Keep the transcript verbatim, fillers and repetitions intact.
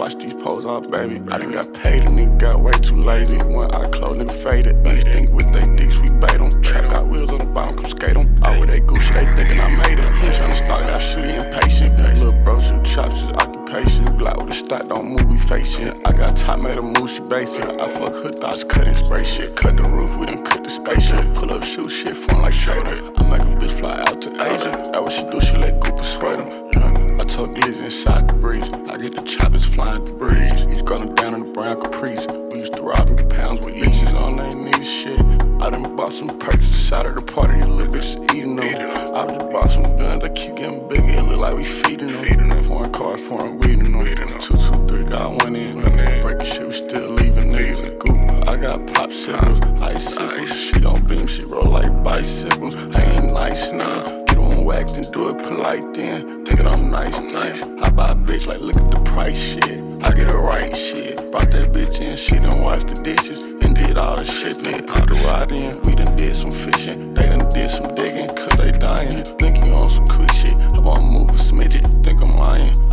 watch these pose all baby. I done got paid, a nigga got way too lazy. One eye closed, nigga faded. Niggas think with they dicks, we bait them. Trap got wheels on the bottom, come skate them. All with they Gucci, they thinking I made it. He tryna start out, shoot, he impatient. Little bro shoot chops, his occupation. Glock with the stock, don't move, we facing. I got top, made a move, she basing. I fuck her thoughts, cut and spray shit. Cut the roof, we done cut the spaceship. Pull up, shoot shit, form like Trader. I make a bitch fly out to Asia. That what she do, she let Cooper sweat him. I told Glizzy inside the breeze. I get the choppers flying the breeze. He's going down in the brown Caprice. We used to rob and get pounds with eaches on they need shit. I done bought some perks to side of the party, you little bitches eating them. I just bought some guns, they keep getting bigger, it look like we feeding them. Foreign cars, foreign weeding them. Two, two, three, got one in. Breaking shit, we still leaving niggas. Goop, I got popsicles, icicles. She gon' beam, she roll like bicycles. I ain't nice now. Get on whacked and do it polite then. Thinking I'm nice then. I buy a bitch like look at the price shit. I get it right shit. Brought that bitch in, she done washed the dishes and did all the shit. Nigga put the rod in, we done did some fishing. They done did some digging, cause they dying. Think you on some quick shit, I wanna move a smidget, think I'm lying.